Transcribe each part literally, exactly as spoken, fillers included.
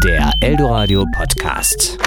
Der Eldoradio Podcast.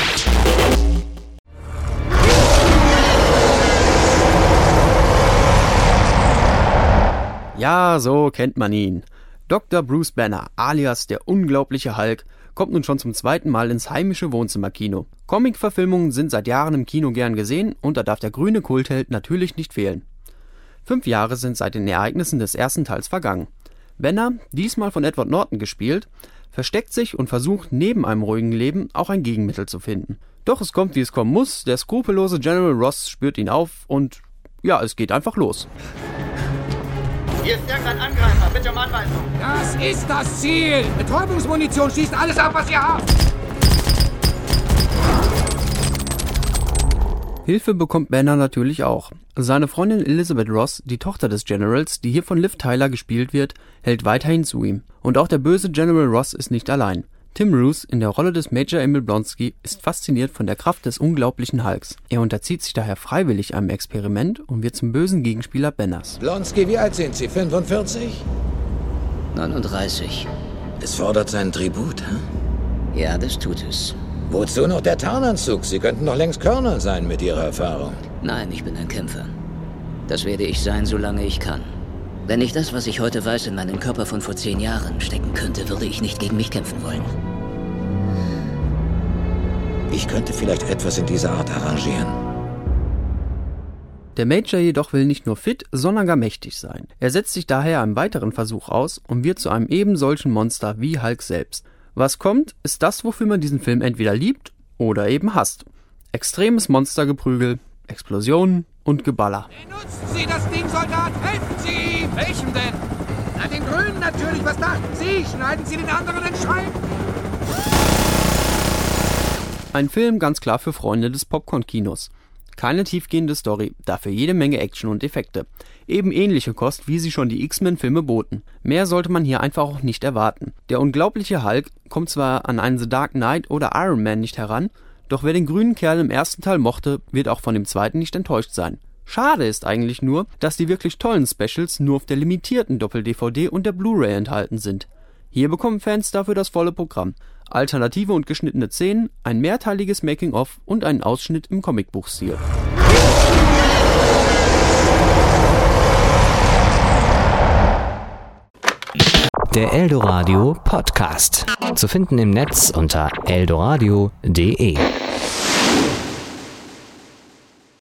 Ja, so kennt man ihn. Doktor Bruce Banner, alias der unglaubliche Hulk, kommt nun schon zum zweiten Mal ins heimische Wohnzimmerkino. Comic-Verfilmungen sind seit Jahren im Kino gern gesehen und da darf der grüne Kultheld natürlich nicht fehlen. Fünf Jahre sind seit den Ereignissen des ersten Teils vergangen. Banner, diesmal von Edward Norton gespielt, versteckt sich und versucht neben einem ruhigen Leben auch ein Gegenmittel zu finden. Doch es kommt, wie es kommen muss, der skrupellose General Ross spürt ihn auf und ja, es geht einfach los. Hier ist irgendein Angreifer, bitte um Anweisung. Das ist das Ziel! Betäubungsmunition schießt alles ab, was ihr habt! Hilfe bekommt Banner natürlich auch. Seine Freundin Elizabeth Ross, die Tochter des Generals, die hier von Liv Tyler gespielt wird, hält weiterhin zu ihm. Und auch der böse General Ross ist nicht allein. Tim Roos in der Rolle des Major Emil Blonsky ist fasziniert von der Kraft des unglaublichen Hulks. Er unterzieht sich daher freiwillig einem Experiment und wird zum bösen Gegenspieler Banners. Blonsky, wie alt sind Sie? fünfundvierzig? neununddreißig. Es fordert seinen Tribut, hä? Ja, das tut es. Wozu noch der Tarnanzug? Sie könnten doch längst Colonel sein mit Ihrer Erfahrung. Nein, ich bin ein Kämpfer. Das werde ich sein, solange ich kann. Wenn ich das, was ich heute weiß, in meinen Körper von vor zehn Jahren stecken könnte, würde ich nicht gegen mich kämpfen wollen. Ich könnte vielleicht etwas in dieser Art arrangieren. Der Major jedoch will nicht nur fit, sondern gar mächtig sein. Er setzt sich daher einem weiteren Versuch aus und wird zu einem eben solchen Monster wie Hulk selbst. Was kommt, ist das, wofür man diesen Film entweder liebt oder eben hasst. Extremes Monstergeprügel, Explosionen und Geballer. Benutzen Sie das Ding, Soldat! Helfen Sie ihm! Welchem denn? Na, den Grünen natürlich! Was dachten Sie? Schneiden Sie den anderen in Scheiben! Ein Film ganz klar für Freunde des Popcorn-Kinos. Keine tiefgehende Story, dafür jede Menge Action und Effekte. Eben ähnliche Kost, wie sie schon die X-Men-Filme boten. Mehr sollte man hier einfach auch nicht erwarten. Der unglaubliche Hulk kommt zwar an einen The Dark Knight oder Iron Man nicht heran, doch wer den grünen Kerl im ersten Teil mochte, wird auch von dem zweiten nicht enttäuscht sein. Schade ist eigentlich nur, dass die wirklich tollen Specials nur auf der limitierten Doppel-D V D und der Blu-ray enthalten sind. Hier bekommen Fans dafür das volle Programm. Alternative und geschnittene Szenen, ein mehrteiliges Making-of und einen Ausschnitt im Comicbuchstil. Der Eldoradio Podcast. Zu finden im Netz unter eldoradio punkt de.